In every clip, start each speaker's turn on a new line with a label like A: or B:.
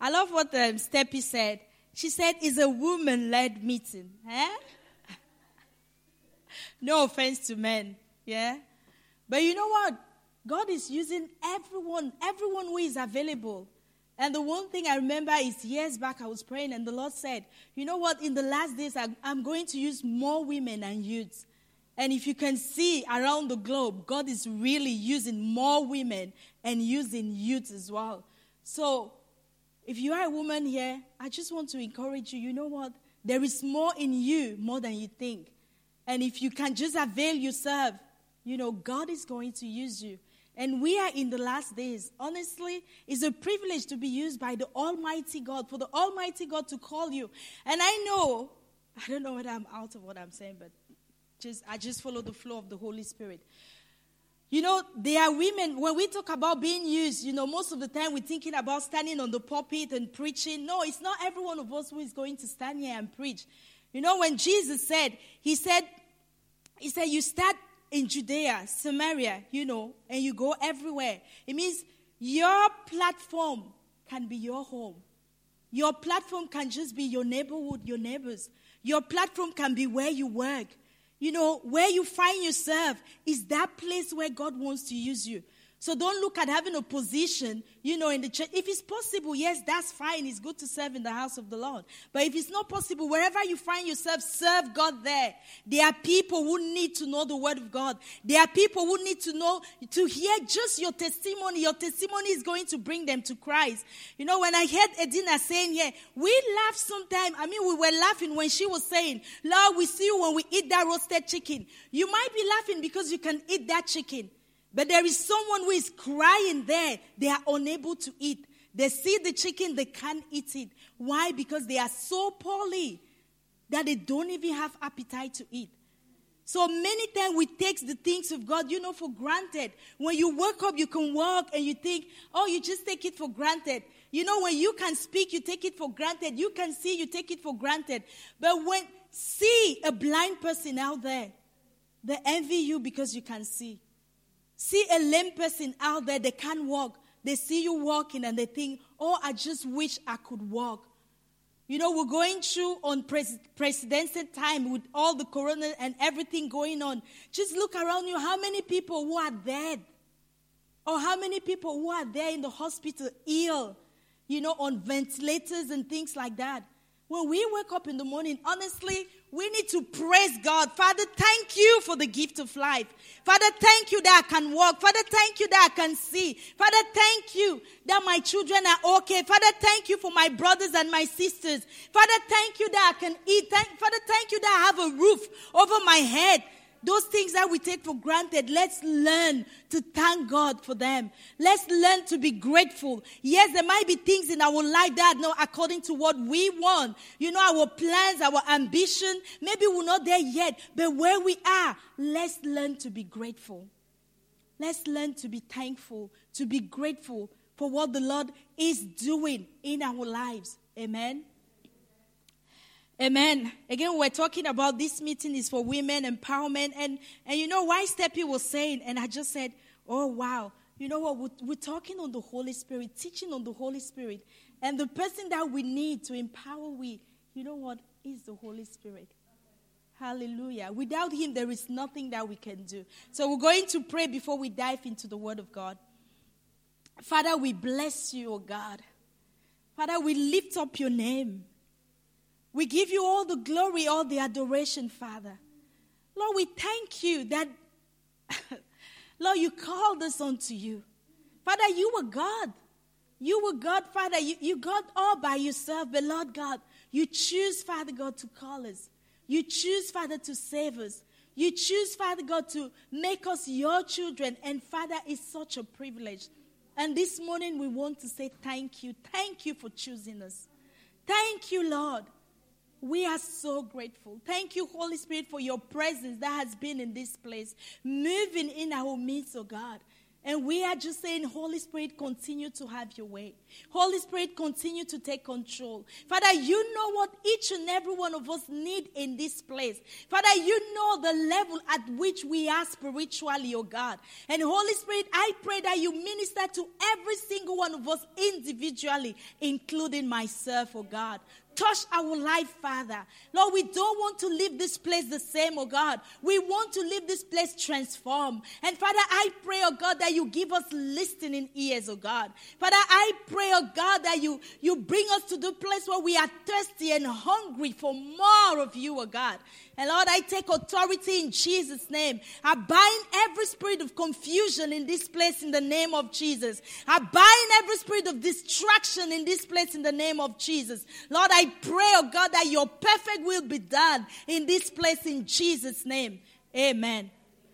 A: I love what Steppy said. She said, it's a woman-led meeting. No offense to men. Yeah? But you know what? God is using everyone who is available. And the one thing I remember is years back I was praying and the Lord said, you know what? In the last days, I'm going to use more women and youths. And if you can see around the globe, God is really using more women and using youth as well. So, if you are a woman here, I just want to encourage you. You know what? There is more in you, more than you think. And if you can just avail yourself, you know, God is going to use you. And we are in the last days. Honestly, it's a privilege to be used by the Almighty God, for the Almighty God to call you. And I don't know whether I'm out of what I'm saying, but I just follow the flow of the Holy Spirit. You know, there are women, when we talk about being used, you know, most of the time we're thinking about standing on the pulpit and preaching. No, it's not every one of us who is going to stand here and preach. You know, when Jesus said, he said, you start in Judea, Samaria, you know, and you go everywhere. It means your platform can be your home. Your platform can just be your neighborhood, your neighbors. Your platform can be where you work. You know, where you find yourself is that place where God wants to use you. So don't look at having a position, you know, in the church. If it's possible, yes, that's fine. It's good to serve in the house of the Lord. But if it's not possible, wherever you find yourself, serve God there. There are people who need to know the word of God. There are people who need to know, to hear just your testimony. Your testimony is going to bring them to Christ. You know, when I heard Edina saying here, we laugh sometimes. I mean, we were laughing when she was saying, Lord, we see you when we eat that roasted chicken. You might be laughing because you can eat that chicken. But there is someone who is crying there. They are unable to eat. They see the chicken, they can't eat it. Why? Because they are so poorly that they don't even have appetite to eat. So many times we take the things of God, you know, for granted. When you wake up, you can walk and you think, oh, you just take it for granted. You know, when you can speak, you take it for granted. You can see, you take it for granted. But see a blind person out there, they envy you because you can see. See a lame person out there, they can't walk. They see you walking and they think, oh, I just wish I could walk. You know, we're going through on presidential time with all the corona and everything going on. Just look around you, how many people who are dead? Or how many people who are there in the hospital ill, you know, on ventilators and things like that. When we wake up in the morning, honestly, we need to praise God. Father, thank you for the gift of life. Father, thank you that I can walk. Father, thank you that I can see. Father, thank you that my children are okay. Father, thank you for my brothers and my sisters. Father, thank you that I can eat. Father, thank you that I have a roof over my head. Those things that we take for granted, let's learn to thank God for them. Let's learn to be grateful. Yes, there might be things in our life that are not according to what we want. You know, our plans, our ambition, maybe we're not there yet. But where we are, let's learn to be grateful. Let's learn to be thankful, to be grateful for what the Lord is doing in our lives. Amen. Amen. Again, we're talking about this meeting is for women empowerment. And you know why Steppy was saying, and I just said, oh, wow. You know what? We're talking on the Holy Spirit, teaching on the Holy Spirit. And the person that we need to empower you know what, is the Holy Spirit. Hallelujah. Without him, there is nothing that we can do. So we're going to pray before we dive into the word of God. Father, we bless you, oh God. Father, we lift up your name. We give you all the glory, all the adoration, Father. Lord, we thank you that, Lord, you called us unto you. Father, you were God. You were God, Father. You God all by yourself. But Lord God, you choose, Father God, to call us. You choose, Father, to save us. You choose, Father God, to make us your children. And Father, it's such a privilege. And this morning we want to say thank you. Thank you for choosing us. Thank you, Lord. We are so grateful. Thank you, Holy Spirit, for your presence that has been in this place, moving in our midst, oh God. And we are just saying, Holy Spirit, continue to have your way. Holy Spirit, continue to take control. Father, you know what each and every one of us need in this place. Father, you know the level at which we are spiritually, oh God. And Holy Spirit, I pray that you minister to every single one of us individually, including myself, oh God. Touch our life, Father. Lord, we don't want to leave this place the same, oh God. We want to leave this place transformed. And Father, I pray, oh God, that you give us listening ears, oh God. Father, I pray, oh God, that you bring us to the place where we are thirsty and hungry for more of you, oh God. And Lord, I take authority in Jesus' name. I bind every spirit of confusion in this place in the name of Jesus. I bind every spirit of distraction in this place in the name of Jesus. Lord, I pray, oh God, that your perfect will be done in this place in Jesus' name. Amen.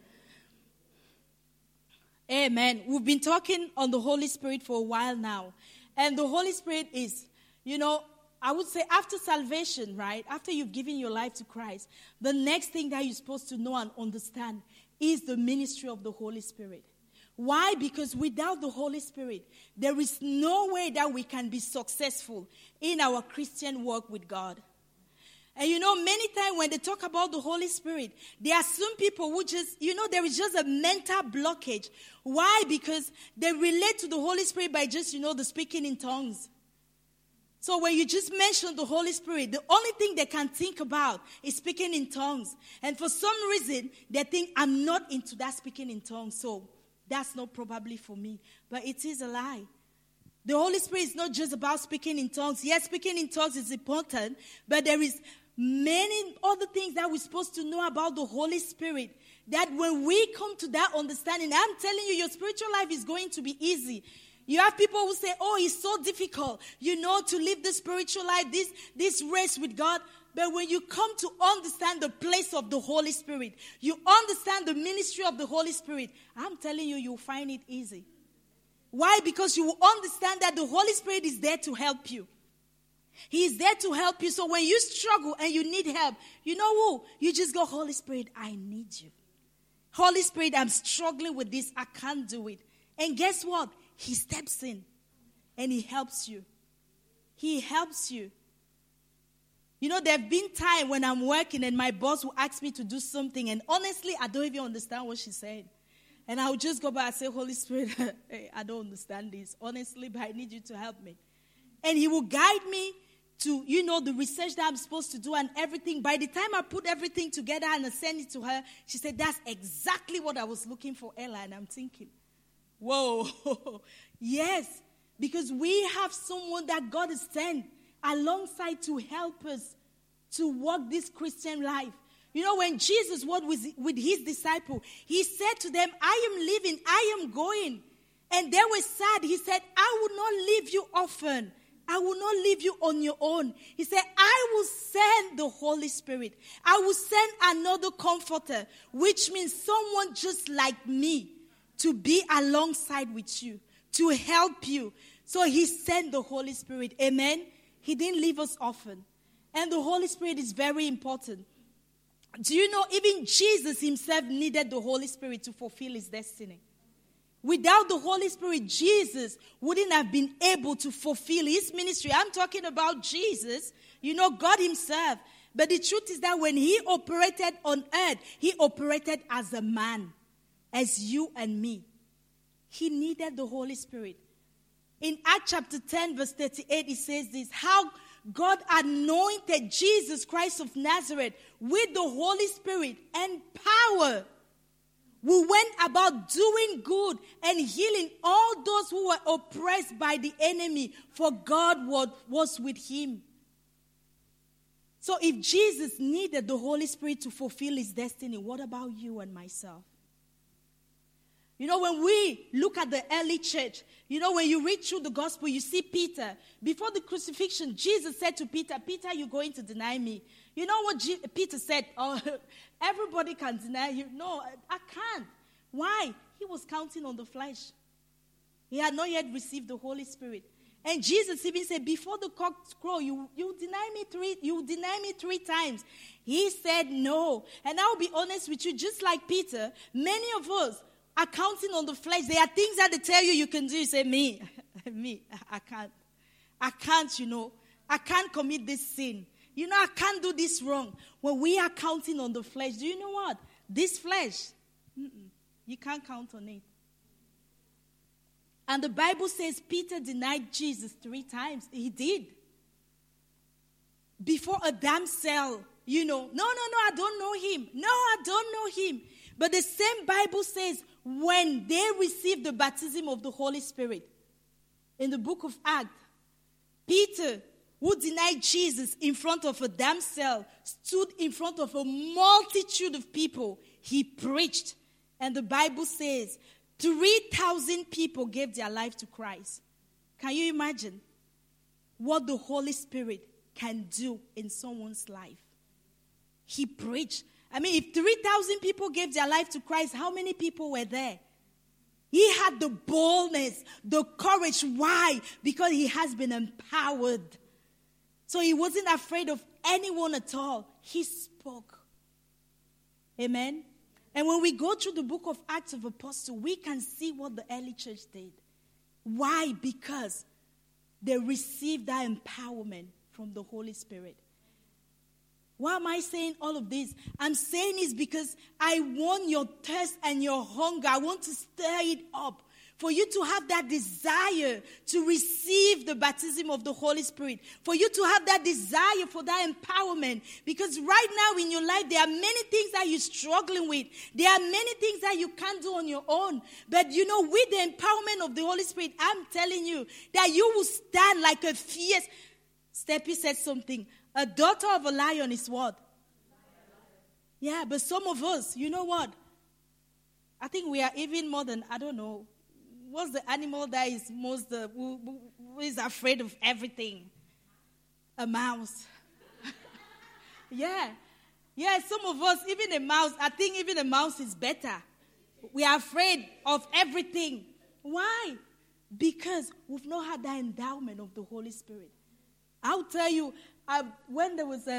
A: Amen. We've been talking on the Holy Spirit for a while now. And the Holy Spirit is, I would say after salvation, right? After you've given your life to Christ, the next thing that you're supposed to know and understand is the ministry of the Holy Spirit. Why? Because without the Holy Spirit, there is no way that we can be successful in our Christian walk with God. And many times when they talk about the Holy Spirit, there are some people who just, there is just a mental blockage. Why? Because they relate to the Holy Spirit by just, the speaking in tongues. So when you just mention the Holy Spirit, the only thing they can think about is speaking in tongues. And for some reason, they think, I'm not into that speaking in tongues, so that's not probably for me. But it is a lie. The Holy Spirit is not just about speaking in tongues. Yes, speaking in tongues is important, but there is many other things that we're supposed to know about the Holy Spirit, that when we come to that understanding, I'm telling you, your spiritual life is going to be easy. You have people who say, oh, it's so difficult, to live the spiritual life, this race with God. But when you come to understand the place of the Holy Spirit, you understand the ministry of the Holy Spirit, I'm telling you, you'll find it easy. Why? Because you will understand that the Holy Spirit is there to help you. He is there to help you. So when you struggle and you need help, you know who? You just go, Holy Spirit, I need you. Holy Spirit, I'm struggling with this. I can't do it. And guess what? He steps in and he helps you. He helps you. There have been times when I'm working and my boss will ask me to do something, and honestly, I don't even understand what she's saying. And I'll just go back and say, Holy Spirit, hey, I don't understand this, honestly, but I need you to help me. And he will guide me to, the research that I'm supposed to do and everything. By the time I put everything together and I send it to her, she said, that's exactly what I was looking for, Ella. And I'm thinking, whoa, yes, because we have someone that God has sent alongside to help us to walk this Christian life. When Jesus was with his disciples, he said to them, I am leaving, I am going. And they were sad. He said, I will not leave you orphan. I will not leave you on your own. He said, I will send the Holy Spirit. I will send another comforter, which means someone just like me to be alongside with you, to help you. So he sent the Holy Spirit. Amen. He didn't leave us orphan. And the Holy Spirit is very important. Do you know even Jesus himself needed the Holy Spirit to fulfill his destiny? Without the Holy Spirit, Jesus wouldn't have been able to fulfill his ministry. I'm talking about Jesus, God himself. But the truth is that when he operated on earth, he operated as a man, as you and me. He needed the Holy Spirit. In Acts chapter 10, verse 38, it says this, how God anointed Jesus Christ of Nazareth with the Holy Spirit and power. We went about doing good and healing all those who were oppressed by the enemy, for God was with him. So if Jesus needed the Holy Spirit to fulfill his destiny, what about you and myself? When we look at the early church, when you read through the gospel, you see Peter. Before the crucifixion, Jesus said to Peter, Peter, you're going to deny me. You know what Peter said? Oh, everybody can deny you. No, I can't. Why? He was counting on the flesh. He had not yet received the Holy Spirit. And Jesus even said, before the cock crow, you deny me three times. He said no. And I'll be honest with you, just like Peter, many of us, accounting on the flesh. There are things that they tell you can do. You say, me, I can't. I can't, I can't commit this sin. I can't do this wrong. When we are counting on the flesh, do you know what? This flesh, you can't count on it. And the Bible says Peter denied Jesus 3 times. He did. Before a damn cell, no, I don't know him. No, I don't know him. But the same Bible says when they received the baptism of the Holy Spirit, in the book of Acts, Peter, who denied Jesus in front of a damn cell, stood in front of a multitude of people. He preached. And the Bible says 3,000 people gave their life to Christ. Can you imagine what the Holy Spirit can do in someone's life? He preached. If 3,000 people gave their life to Christ, how many people were there? He had the boldness, the courage. Why? Because he has been empowered. So he wasn't afraid of anyone at all. He spoke. Amen. And when we go through the book of Acts of Apostles, we can see what the early church did. Why? Because they received that empowerment from the Holy Spirit. Why am I saying all of this? I'm saying this because I want your thirst and your hunger. I want to stir it up for you to have that desire to receive the baptism of the Holy Spirit. For you to have that desire for that empowerment. Because right now in your life, there are many things that you're struggling with. There are many things that you can't do on your own. But with the empowerment of the Holy Spirit, I'm telling you that you will stand like a fierce... Steppy said something. A daughter of a lion is what? Yeah, but some of us, you know what? I think we are even more than, I don't know, what's the animal that is who is afraid of everything? A mouse. Yeah, some of us, even a mouse, I think even a mouse is better. We are afraid of everything. Why? Because we've not had that endowment of the Holy Spirit. I'll tell you, when there was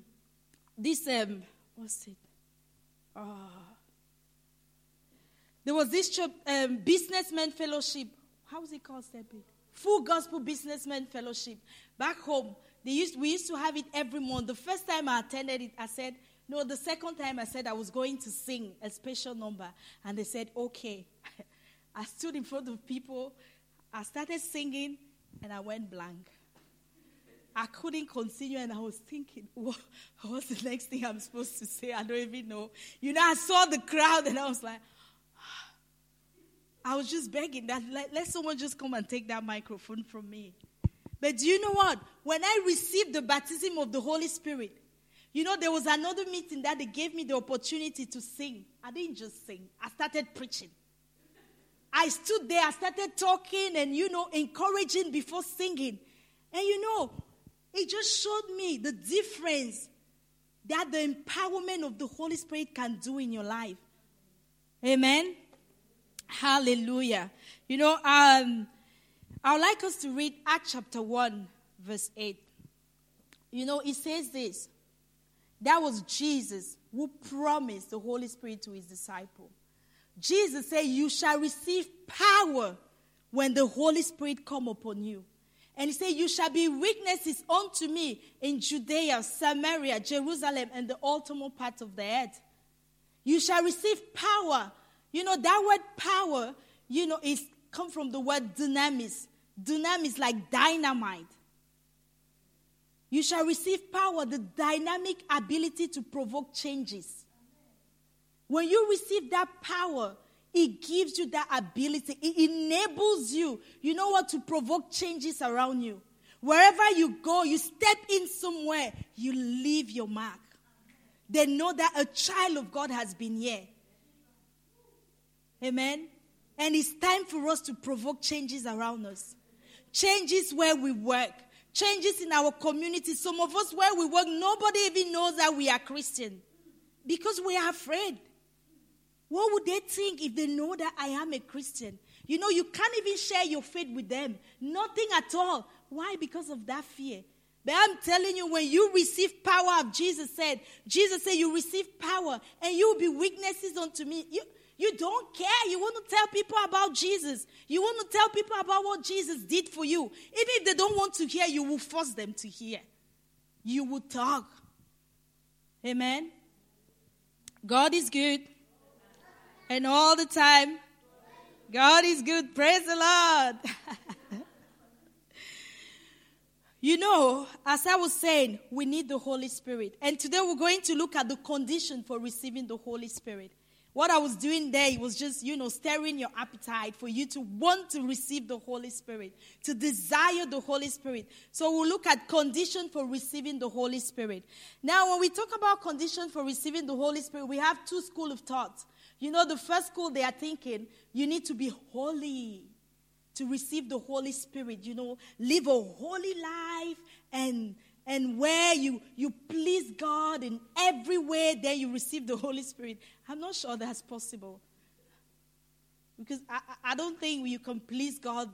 A: what's it? There was this businessman fellowship. How was it called, Steppy? Full Gospel Businessman Fellowship. Back home, we used to have it every month. The first time I attended it, I said, no. The second time I said I was going to sing a special number. And they said, okay. I stood in front of people. I started singing, and I went blank. I couldn't continue, and I was thinking, what's the next thing I'm supposed to say? I don't even know. I saw the crowd, and I was like, I was just begging that let someone just come and take that microphone from me. But do you know what? When I received the baptism of the Holy Spirit, there was another meeting that they gave me the opportunity to sing. I didn't just sing. I started preaching. I stood there. I started talking and, encouraging before singing. And, it just showed me the difference that the empowerment of the Holy Spirit can do in your life. Amen? Hallelujah. I would like us to read Acts chapter 1, verse 8. It says this. That was Jesus who promised the Holy Spirit to his disciple. Jesus said, you shall receive power when the Holy Spirit come upon you. And he said, you shall be witnesses unto me in Judea, Samaria, Jerusalem, and the ultimate part of the earth. You shall receive power. That word power, is come from the word dunamis. Dunamis, like dynamite. You shall receive power, the dynamic ability to provoke changes. When you receive that power, it gives you that ability. It enables you, to provoke changes around you. Wherever you go, you step in somewhere, you leave your mark. They know that a child of God has been here. Amen? And it's time for us to provoke changes around us. Changes where we work. Changes in our community. Some of us where we work, nobody even knows that we are Christian. Because we are afraid. What would they think if they know that I am a Christian? You can't even share your faith with them. Nothing at all. Why? Because of that fear. But I'm telling you, when you receive power, Jesus said, you receive power and you will be witnesses unto me. You You don't care. You want to tell people about Jesus. You want to tell people about what Jesus did for you. Even if they don't want to hear, you will force them to hear. You will talk. Amen. God is good. And all the time, God is good. Praise the Lord. You know, as I was saying, we need the Holy Spirit. And today we're going to look at the condition for receiving the Holy Spirit. What I was doing there was just, stirring your appetite for you to want to receive the Holy Spirit, to desire the Holy Spirit. So we'll look at condition for receiving the Holy Spirit. Now, when we talk about condition for receiving the Holy Spirit, we have two schools of thought. The first school, they are thinking, you need to be holy to receive the Holy Spirit, live a holy life and where you please God in every way, then you receive the Holy Spirit. I'm not sure that's possible. Because I don't think you can please God,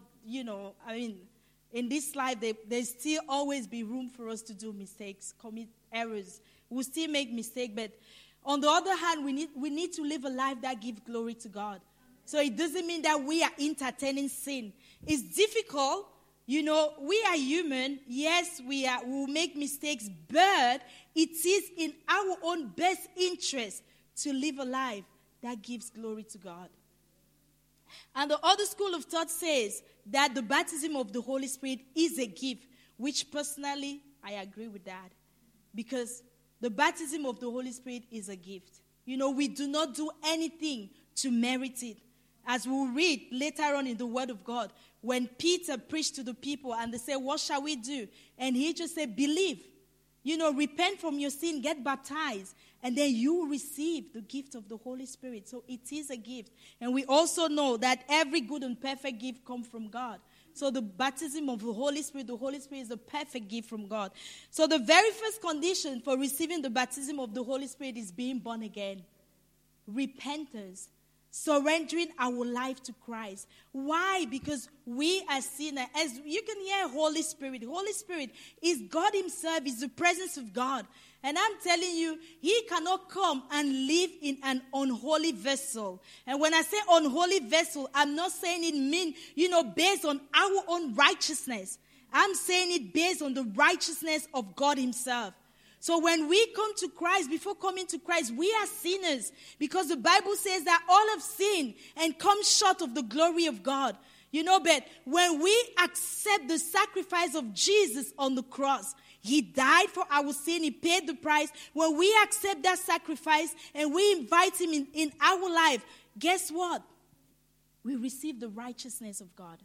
A: in this life, there still always be room for us to do mistakes, commit errors. We'll still make mistakes, but on the other hand, we need to live a life that gives glory to God. So it doesn't mean that we are entertaining sin. It's difficult. We are human. Yes, we'll make mistakes, but it is in our own best interest to live a life that gives glory to God. And the other school of thought says that the baptism of the Holy Spirit is a gift, which personally I agree with that. Because the baptism of the Holy Spirit is a gift. We do not do anything to merit it. As we'll read later on in the Word of God, when Peter preached to the people and they said, what shall we do? And he just said, believe. Repent from your sin, get baptized, and then you receive the gift of the Holy Spirit. So it is a gift. And we also know that every good and perfect gift comes from God. So the baptism of the Holy Spirit is a perfect gift from God. So the very first condition for receiving the baptism of the Holy Spirit is being born again. Repentance. Surrendering our life to Christ. Why? Because we are sinners. As you can hear Holy Spirit. Holy Spirit is God himself, is the presence of God. And I'm telling you, he cannot come and live in an unholy vessel. And when I say unholy vessel, I'm not saying it mean, based on our own righteousness. I'm saying it based on the righteousness of God himself. So when we come to Christ, before coming to Christ, we are sinners. Because the Bible says that all have sinned and come short of the glory of God. But when we accept the sacrifice of Jesus on the cross, he died for our sin, he paid the price. When we accept that sacrifice and we invite him in our life, guess what? We receive the righteousness of God.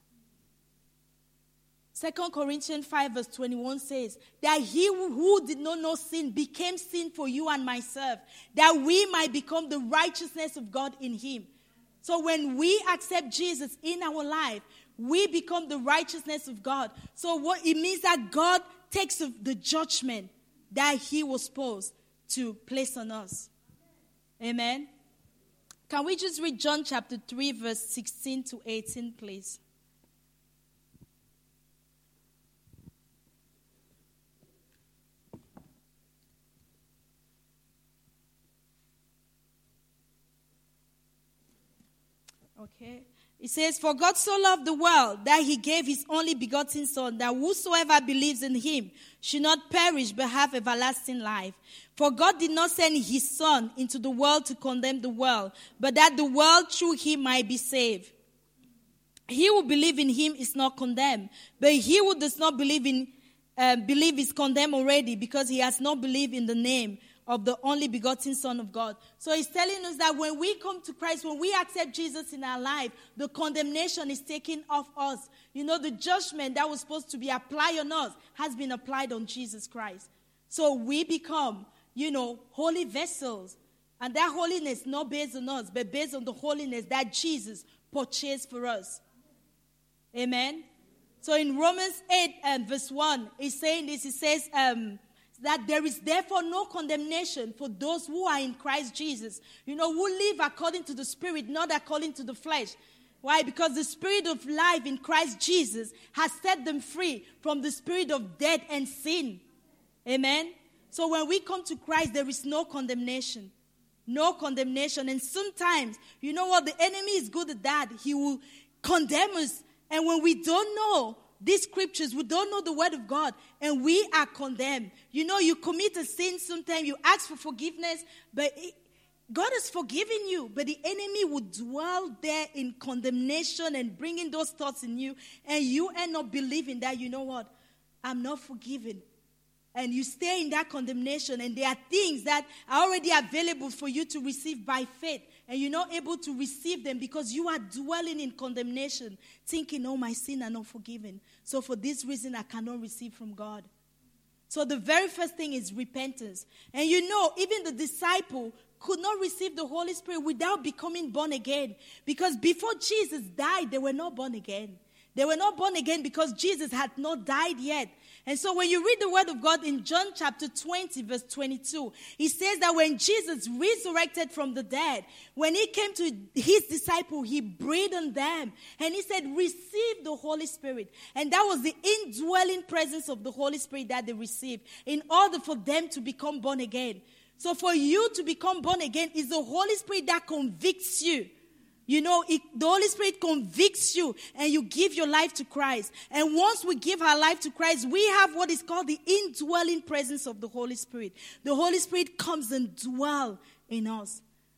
A: 2 Corinthians 5 verse 21 says that he who did not know sin became sin for you and myself, that we might become the righteousness of God in him. So when we accept Jesus in our life, we become the righteousness of God. So what it means that God takes the judgment that he was supposed to place on us. Amen. Can we just read John chapter 3 verse 16 to 18, please? Okay. It says, for God so loved the world that he gave his only begotten Son, that whosoever believes in him should not perish but have everlasting life. For God did not send his Son into the world to condemn the world, but that the world through him might be saved. He who believes in him is not condemned, but he who does not believe is condemned already, because he has not believed in the name of the only begotten Son of God. So he's telling us that when we come to Christ, when we accept Jesus in our life, the condemnation is taken off us. The judgment that was supposed to be applied on us has been applied on Jesus Christ. So we become, holy vessels. And that holiness not based on us, but based on the holiness that Jesus purchased for us. Amen. So in Romans 8 and verse 1, it's saying this. It says, that there is therefore no condemnation for those who are in Christ Jesus, who live according to the Spirit, not according to the flesh. Why? Because the Spirit of life in Christ Jesus has set them free from the spirit of death and sin. Amen? So when we come to Christ, there is no condemnation. No condemnation. And sometimes, you know what? The enemy is good at that. He will condemn us. And when we don't know these scriptures, we don't know the word of God, and we are condemned. You know, you commit a sin sometimes, you ask for forgiveness, but God has forgiven you, but the enemy will dwell there in condemnation and bringing those thoughts in you, and you end up believing that, you know what, I'm not forgiven. And you stay in that condemnation, and there are things that are already available for you to receive by faith, and you're not able to receive them because you are dwelling in condemnation, thinking, oh, my sins are not forgiven. So for this reason, I cannot receive from God. So the very first thing is repentance. And you know, even the disciple could not receive the Holy Spirit without becoming born again. Because before Jesus died, they were not born again. They were not born again because Jesus had not died yet. And so when you read the word of God in John chapter 20, verse 22, it says that when Jesus resurrected from the dead, when he came to his disciple, he breathed on them. And he said, receive the Holy Spirit. And that was the indwelling presence of the Holy Spirit that they received in order for them to become born again. So for you to become born again is the Holy Spirit that convicts you. You know, the Holy Spirit convicts you and you give your life to Christ. And once we give our life to Christ, we have what is called the indwelling presence of the Holy Spirit. The Holy Spirit comes and dwells in us.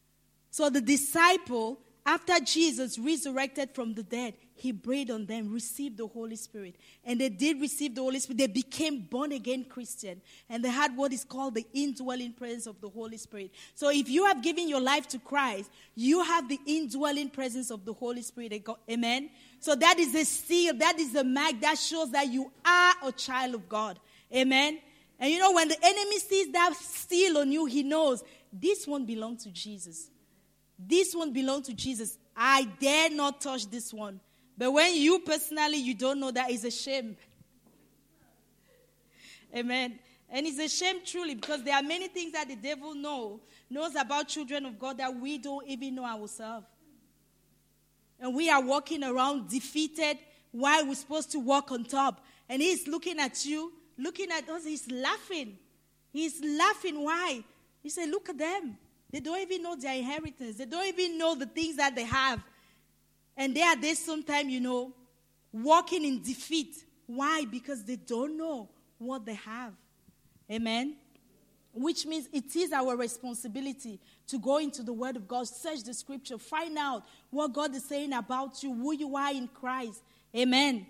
A: So the disciple, after Jesus resurrected from the dead, he breathed on them, received the Holy Spirit. And they did receive the Holy Spirit. They became born-again Christian. And they had what is called the indwelling presence of the Holy Spirit. So if you have given your life to Christ, you have the indwelling presence of the Holy Spirit. Amen? So that is a seal. That is a mark that shows that you are a child of God. Amen? And you know, when the enemy sees that seal on you, he knows this one belongs to Jesus. This one belongs to Jesus. I dare not touch this one. But when you personally, you don't know, that is a shame. Amen. And it's a shame truly, because there are many things that the devil knows about children of God that we don't even know ourselves. And we are walking around defeated while we're supposed to walk on top. And he's looking at you, looking at us, he's laughing. He's laughing. Why? He said, look at them. They don't even know their inheritance. They don't even know the things that they have. And they are there sometimes, you know, walking in defeat. Why? Because they don't know what they have. Amen? Which means it is our responsibility to go into the Word of God, search the Scripture, find out what God is saying about you, who you are in Christ. Amen?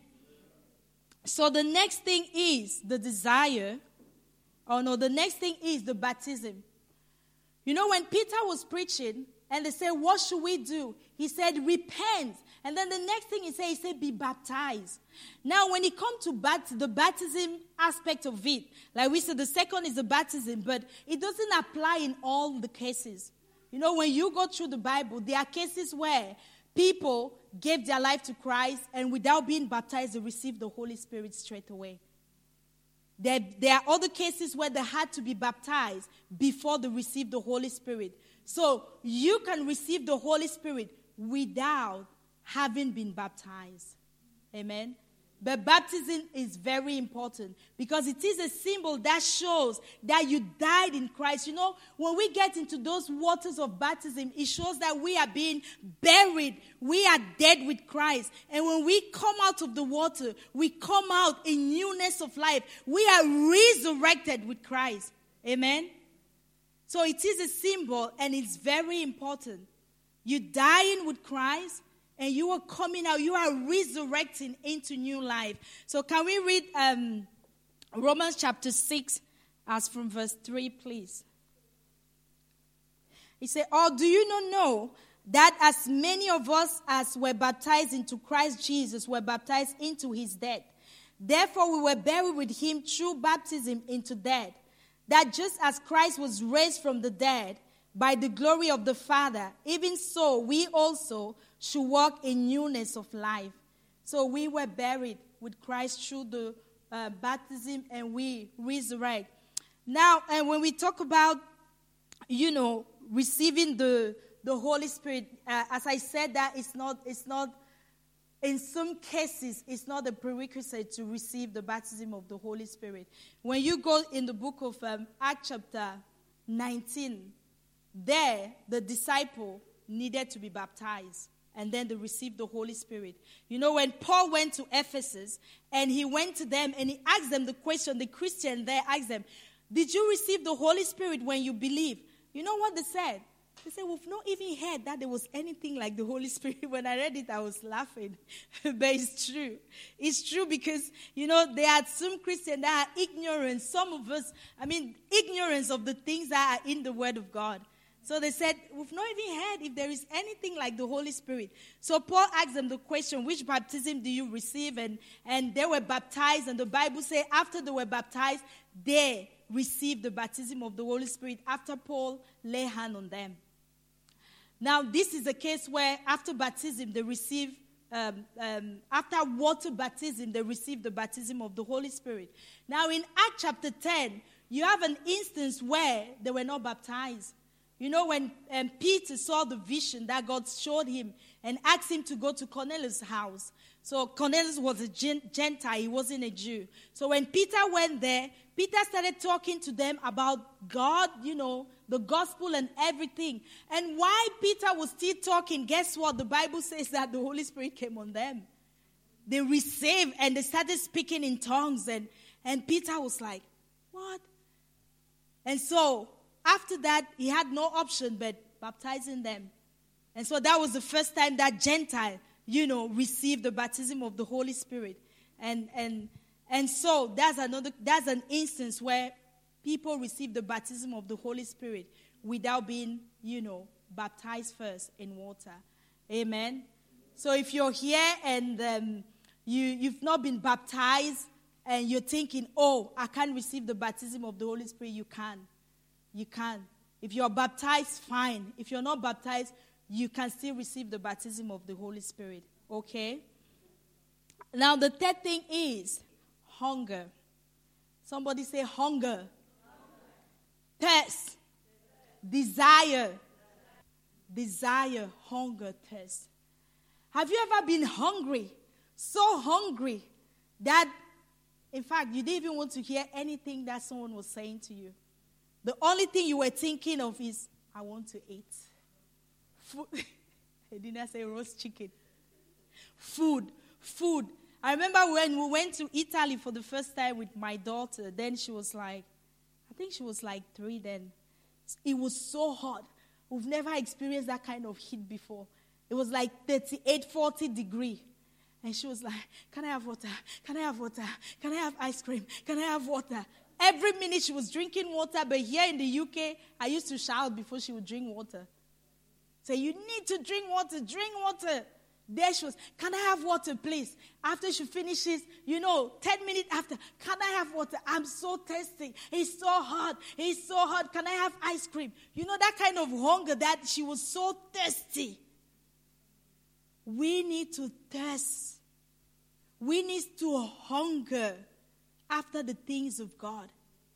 A: So the next thing is the desire. The next thing is the baptism. You know, when Peter was preaching, and they said, what should we do? He said, repent. And then the next thing he said, be baptized. Now, when it comes to the baptism aspect of it, like we said, the second is the baptism, but it doesn't apply in all the cases. You know, when you go through the Bible, there are cases where people gave their life to Christ, and without being baptized, they received the Holy Spirit straight away. There are other cases where they had to be baptized before they received the Holy Spirit. So you can receive the Holy Spirit without having been baptized. Amen? But baptism is very important because it is a symbol that shows that you died in Christ. You know, when we get into those waters of baptism, it shows that we are being buried. We are dead with Christ. And when we come out of the water, we come out in newness of life. We are resurrected with Christ. Amen? So it is a symbol, and it's very important. You're dying with Christ, and you are coming out. You are resurrecting into new life. So can we read Romans chapter 6, as from verse 3, please? He said, or do you not know that as many of us as were baptized into Christ Jesus were baptized into his death? Therefore we were buried with him through baptism into death, that just as Christ was raised from the dead by the glory of the Father, even so we also should walk in newness of life. So we were buried with Christ through the baptism, and we resurrect. Now, and when we talk about, you know, receiving the Holy Spirit, as I said, that it's not, in some cases, it's not a prerequisite to receive the baptism of the Holy Spirit. When you go in the book of Acts chapter 19, there the disciple needed to be baptized. And then they received the Holy Spirit. You know, when Paul went to Ephesus and he went to them and he asked them the question, the Christian there asked them, did you receive the Holy Spirit when you believed? You know what they said? They said, we've not even heard that there was anything like the Holy Spirit. When I read it, I was laughing. But it's true. It's true because, you know, there are some Christians that are ignorant. Some of us, ignorance of the things that are in the Word of God. So they said, we've not even heard if there is anything like the Holy Spirit. So Paul asked them the question, which baptism do you receive? And they were baptized. And the Bible says after they were baptized, they received the baptism of the Holy Spirit after Paul laid hand on them. Now, this is a case where after baptism, they receive, after water baptism, they receive the baptism of the Holy Spirit. Now, in Acts chapter 10, you have an instance where they were not baptized. You know, when Peter saw the vision that God showed him and asked him to go to Cornelius' house. So Cornelius was a Gentile, he wasn't a Jew. So when Peter went there, Peter started talking to them about God, you know, the gospel and everything. And while Peter was still talking, guess what? The Bible says that the Holy Spirit came on them. They received and they started speaking in tongues. And Peter was like, what? And so after that, he had no option but baptizing them. And so that was the first time that Gentile, you know, received the baptism of the Holy Spirit. And so that's an instance where people receive the baptism of the Holy Spirit without being, you know, baptized first in water. Amen. So if you're here and you've not been baptized and you're thinking, oh, I can't receive the baptism of the Holy Spirit, you can. You can. If you're baptized, fine. If you're not baptized, you can still receive the baptism of the Holy Spirit. Okay? Now, the third thing is hunger. Somebody say hunger. Thirst. Desire. Desire, hunger, thirst. Have you ever been hungry? So hungry that, in fact, you didn't even want to hear anything that someone was saying to you. The only thing you were thinking of is, I want to eat. Food. I didn't say roast chicken. Food. I remember when we went to Italy for the first time with my daughter, then she was like, I think she was like 3 then. It was so hot. We've never experienced that kind of heat before. It was like 38, 40 degrees. And she was like, can I have water? Can I have water? Can I have ice cream? Can I have water? Every minute she was drinking water, but here in the UK, I used to shout before she would drink water. Say, you need to drink water, drink water. There she was, can I have water, please? After she finishes, 10 minutes after, can I have water? I'm so thirsty. It's so hot. It's so hot. Can I have ice cream? You know, that kind of hunger that she was so thirsty. We need to thirst. We need to hunger after the things of God.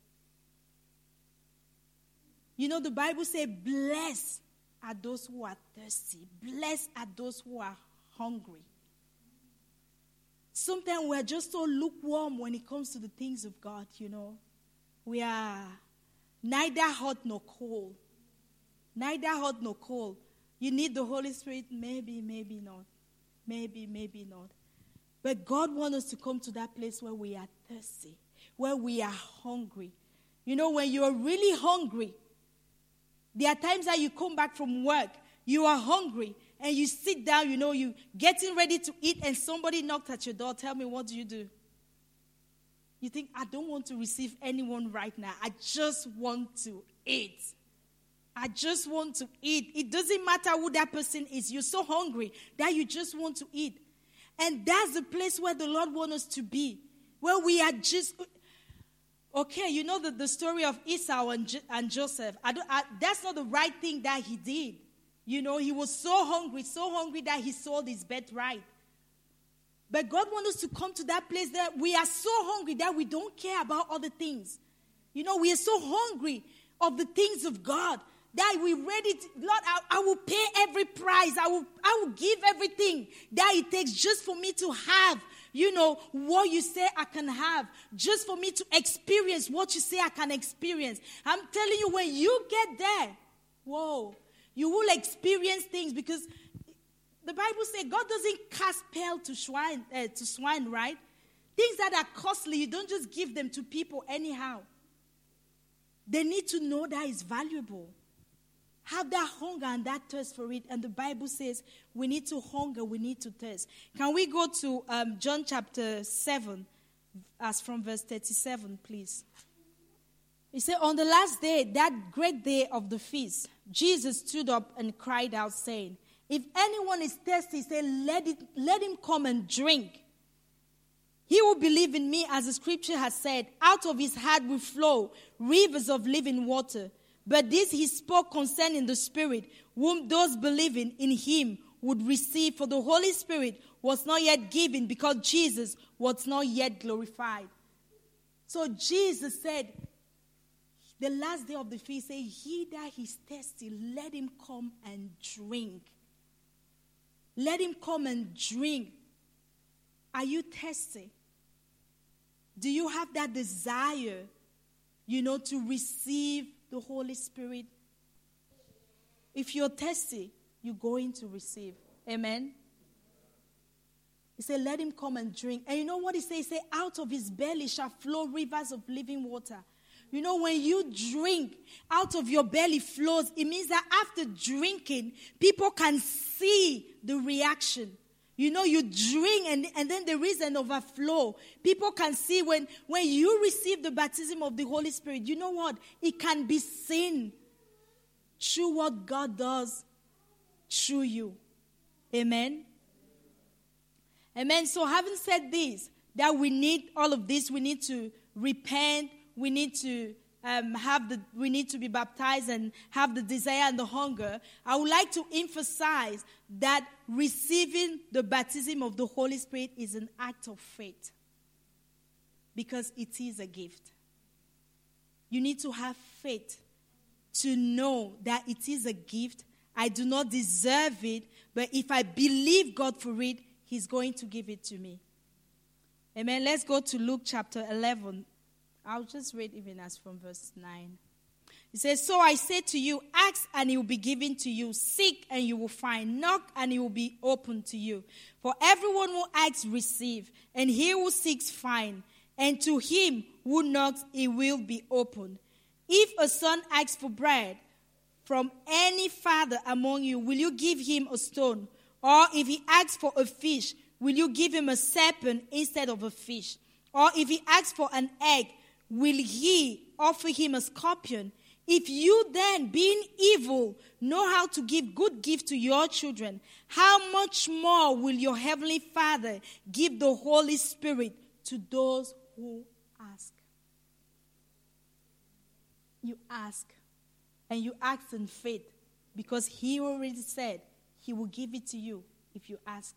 A: You know, the Bible says, blessed are those who are thirsty. Blessed are those who are hungry. Sometimes we're just so lukewarm when it comes to the things of God, you know. We are neither hot nor cold. Neither hot nor cold. You need the Holy Spirit, maybe not. Maybe not. But God wants us to come to that place where we are thirsty, where we are hungry. You know, when you're really hungry, there are times that you come back from work, you are hungry, and you sit down, you getting ready to eat, and somebody knocked at your door. Tell me, what do? You think, I don't want to receive anyone right now. I just want to eat. I just want to eat. It doesn't matter who that person is. You're so hungry that you just want to eat. And that's the place where the Lord wants us to be, where we are just... Okay, you know the story of Esau and Joseph. That's not the right thing that he did. You know, he was so hungry that he sold his birthright. But God wants us to come to that place that we are so hungry that we don't care about other things. You know, we are so hungry of the things of God that we're ready to, Lord, I will pay every price. I will give everything that it takes just for me to have, what you say I can have. Just for me to experience what you say I can experience. I'm telling you, when you get there, Whoa. You will experience things because the Bible says God doesn't cast pearl to swine, right? Things that are costly, you don't just give them to people anyhow. They need to know that it's valuable. Have that hunger and that thirst for it. And the Bible says we need to hunger, we need to thirst. Can we go to John chapter 7, as from verse 37, please? He said, on the last day, that great day of the feast, Jesus stood up and cried out, saying, if anyone is thirsty, he said, let him come and drink. He who believes in me, as the scripture has said, out of his heart will flow rivers of living water. But this he spoke concerning the Spirit, whom those believing in him would receive. For the Holy Spirit was not yet given, because Jesus was not yet glorified. So Jesus said, the last day of the feast, say, he that is thirsty, let him come and drink. Let him come and drink. Are you thirsty? Do you have that desire, to receive the Holy Spirit? If you're thirsty, you're going to receive. Amen? He said, let him come and drink. And you know what he said? He said, out of his belly shall flow rivers of living water. When you drink, out of your belly flows, it means that after drinking, people can see the reaction. You drink and then there is an overflow. People can see when you receive the baptism of the Holy Spirit, you know what? It can be seen through what God does through you. Amen? Amen. So having said this, that we need all of this, we need to repent. We need to we need to be baptized and have the desire and the hunger. I would like to emphasize that receiving the baptism of the Holy Spirit is an act of faith, because it is a gift. You need to have faith to know that it is a gift. I do not deserve it, but if I believe God for it, He's going to give it to me. Amen. Let's go to Luke chapter 11. I'll just read even as from verse 9. It says, so I say to you, ask and it will be given to you. Seek and you will find. Knock and it will be opened to you. For everyone who asks, receive. And he who seeks, find. And to him who knocks, it will be opened. If a son asks for bread from any father among you, will you give him a stone? Or if he asks for a fish, will you give him a serpent instead of a fish? Or if he asks for an egg, will he offer him a scorpion? If you then, being evil, know how to give good gifts to your children, how much more will your heavenly Father give the Holy Spirit to those who ask? You ask, and you ask in faith, because He already said He will give it to you if you ask.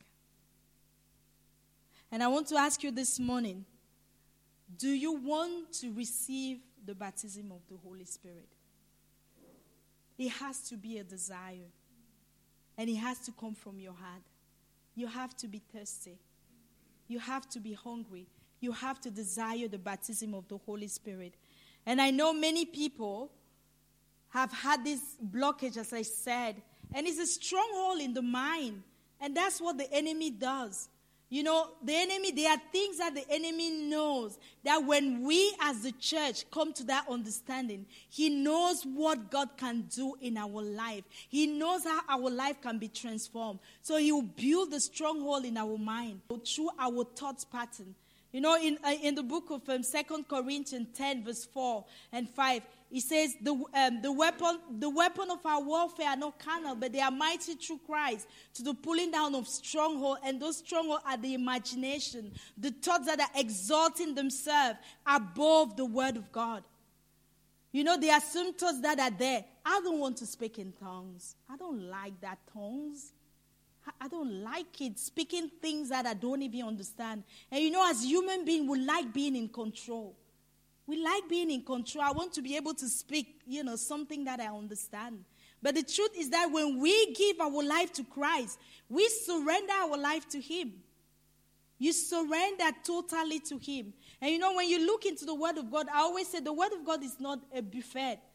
A: And I want to ask you this morning, do you want to receive the baptism of the Holy Spirit? It has to be a desire. And it has to come from your heart. You have to be thirsty. You have to be hungry. You have to desire the baptism of the Holy Spirit. And I know many people have had this blockage, as I said. And it's a stronghold in the mind. And that's what the enemy does. The enemy, there are things that the enemy knows, that when we as the church come to that understanding, he knows what God can do in our life. He knows how our life can be transformed. So he will build a stronghold in our mind through our thoughts pattern. In the book of 2 Corinthians 10, verse 4 and 5, it says, the weapon of our warfare are not carnal, but they are mighty through Christ to the pulling down of strongholds. And those strongholds are the imagination, the thoughts that are exalting themselves above the word of God. There are some thoughts that are there. I don't want to speak in tongues. I don't like that tongues. I don't like it, speaking things that I don't even understand. And as human beings, we like being in control. We like being in control. I want to be able to speak, something that I understand. But the truth is that when we give our life to Christ, we surrender our life to Him. You surrender totally to Him. And when you look into the Word of God, I always say the Word of God is not a buffet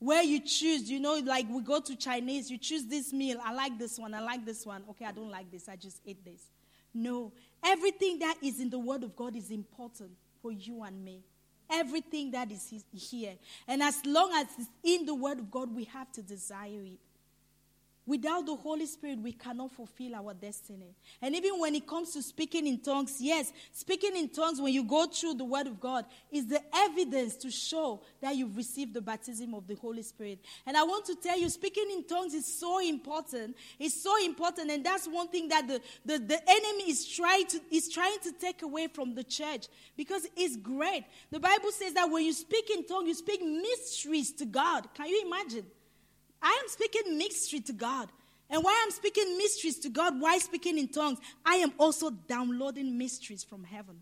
A: where you choose, like we go to Chinese, you choose this meal. I like this one. Okay, I don't like this. I just ate this. No. Everything that is in the Word of God is important for you and me. Everything that is here. And as long as it's in the Word of God, we have to desire it. Without the Holy Spirit, we cannot fulfill our destiny. And even when it comes to speaking in tongues, yes, speaking in tongues, when you go through the Word of God, is the evidence to show that you've received the baptism of the Holy Spirit. And I want to tell you, speaking in tongues is so important. It's so important, and that's one thing that the enemy is trying to take away from the church, because it's great. The Bible says that when you speak in tongues, you speak mysteries to God. Can you imagine? I am speaking mystery to God. And while I'm speaking mysteries to God, while speaking in tongues, I am also downloading mysteries from heaven.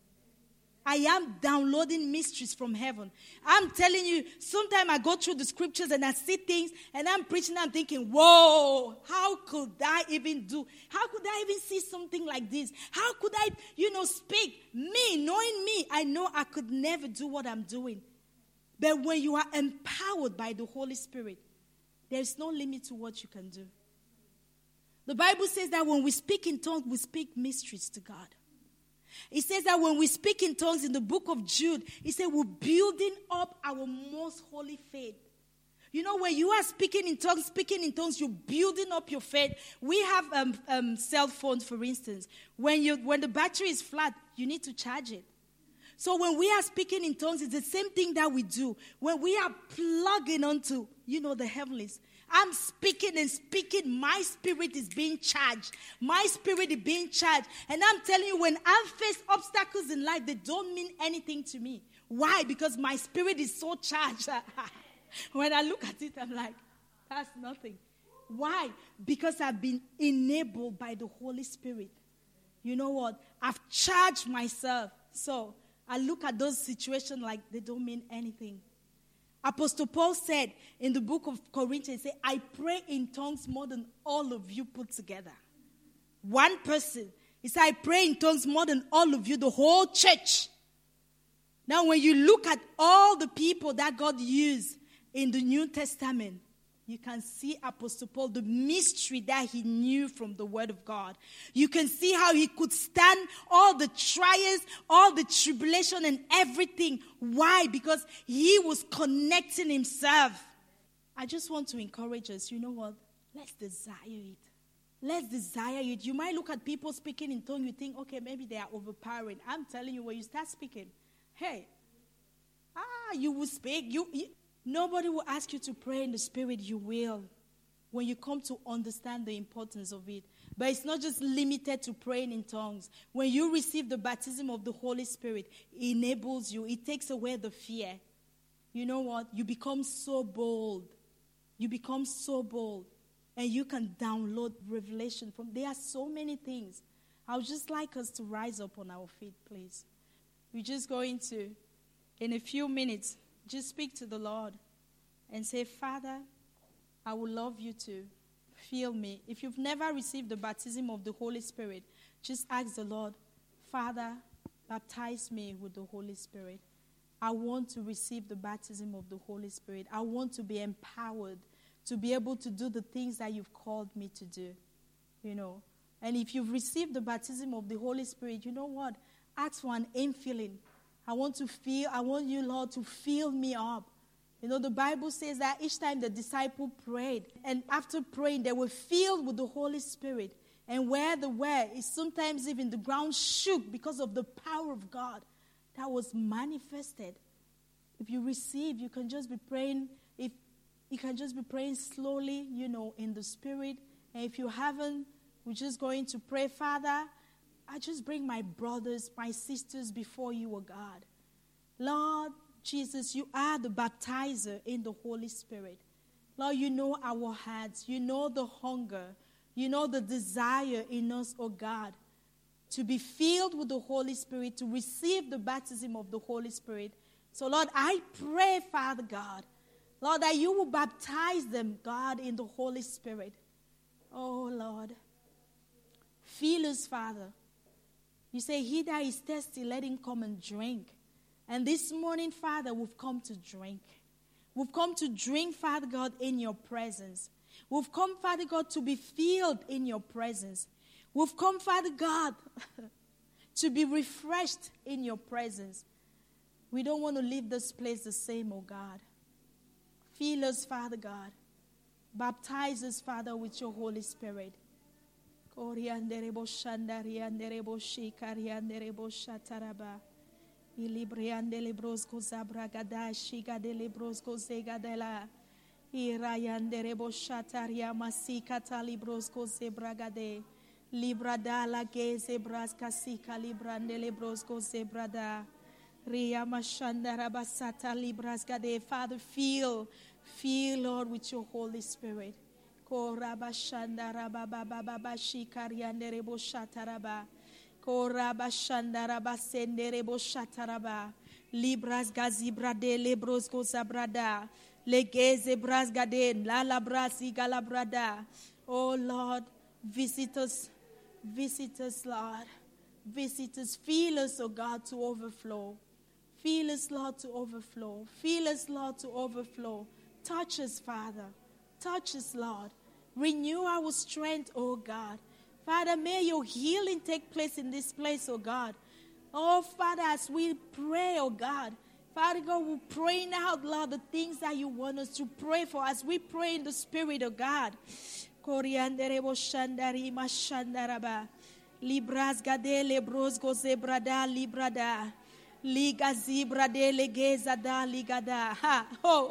A: I am downloading mysteries from heaven. I'm telling you, sometimes I go through the scriptures and I see things and I'm preaching, I'm thinking, whoa, how could I even see something like this? How could I, speak? Me, knowing me, I know I could never do what I'm doing. But when you are empowered by the Holy Spirit, there is no limit to what you can do. The Bible says that when we speak in tongues, we speak mysteries to God. It says that when we speak in tongues in the book of Jude, it says we're building up our most holy faith. When you are speaking in tongues, you're building up your faith. We have cell phones, for instance. When the battery is flat, you need to charge it. So when we are speaking in tongues, it's the same thing that we do. When we are plugging onto, the heavenlies, I'm speaking and speaking. My spirit is being charged. My spirit is being charged. And I'm telling you, when I face obstacles in life, they don't mean anything to me. Why? Because my spirit is so charged. When I look at it, I'm like, that's nothing. Why? Because I've been enabled by the Holy Spirit. You know what? I've charged myself. So I look at those situations like they don't mean anything. Apostle Paul said in the book of Corinthians, he said, I pray in tongues more than all of you put together. One person. He said, I pray in tongues more than all of you, the whole church. Now, when you look at all the people that God used in the New Testament, you can see Apostle Paul, the mystery that he knew from the Word of God. You can see how he could stand all the trials, all the tribulation and everything. Why? Because he was connecting himself. I just want to encourage us, you know what? Let's desire it. Let's desire it. You might look at people speaking in tongues, you think, okay, maybe they are overpowering. I'm telling you, when you start speaking, hey, you will speak. Nobody will ask you to pray in the Spirit. You will, when you come to understand the importance of it. But it's not just limited to praying in tongues. When you receive the baptism of the Holy Spirit, it enables you. It takes away the fear. You know what? You become so bold. You become so bold. And you can download revelation from. There are so many things. I would just like us to rise up on our feet, please. We're just going to, in a few minutes, just speak to the Lord and say, Father, I would love you to fill me. If you've never received the baptism of the Holy Spirit, just ask the Lord, Father, baptize me with the Holy Spirit. I want to receive the baptism of the Holy Spirit. I want to be empowered to be able to do the things that you've called me to do. And if you've received the baptism of the Holy Spirit, you know what? Ask for an infilling. I want you, Lord, to fill me up. The Bible says that each time the disciple prayed, and after praying, they were filled with the Holy Spirit. And where they were, sometimes even the ground shook because of the power of God that was manifested. If you receive, you can just be praying. If you can just be praying slowly, in the Spirit. And if you haven't, we're just going to pray, Father, I just bring my brothers, my sisters before you, O God. Lord Jesus, you are the baptizer in the Holy Spirit. Lord, you know our hearts. You know the hunger. You know the desire in us, O God, to be filled with the Holy Spirit, to receive the baptism of the Holy Spirit. So, Lord, I pray, Father God, Lord, that you will baptize them, God, in the Holy Spirit. Oh, Lord. Fill us, Father. You say, he that is thirsty, let him come and drink. And this morning, Father, we've come to drink. We've come to drink, Father God, in your presence. We've come, Father God, to be filled in your presence. We've come, Father God, to be refreshed in your presence. We don't want to leave this place the same, oh God. Fill us, Father God. Baptize us, Father, with your Holy Spirit. Ilibriandele brosco zabragada shigadele brosco zegadela irayandere boshataria masika talibrosco zebragade librada la geze braska sika librandele brosco zebrada ria mashandara basata librasgade. Father, fill Lord with your Holy Spirit. Korabashandara baba baba shikariandere boshataraba Korabashandaraba senderebo shataraba. Libras gazibrade lebros gozabrada. Legeze brasgaden la labrasi galabrada. Oh Lord, visit us, Lord. Visit us, fill us, oh God, to overflow. Fill us, Lord, to overflow. Fill us, Lord, to overflow. Touch us, Father. Touch us, Lord. Renew our strength, oh God. Father, may your healing take place in this place, oh God. Oh, Father, as we pray, oh God. Father God, we're praying out loud the things that you want us to pray for as we pray in the Spirit, oh God. Libras gade lebros gozebrada librada. Liga zibrade legezada ligada. Ha, oh.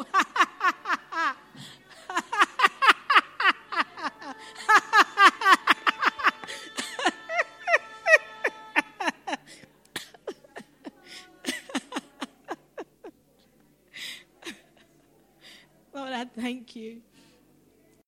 A: Lord, I thank you.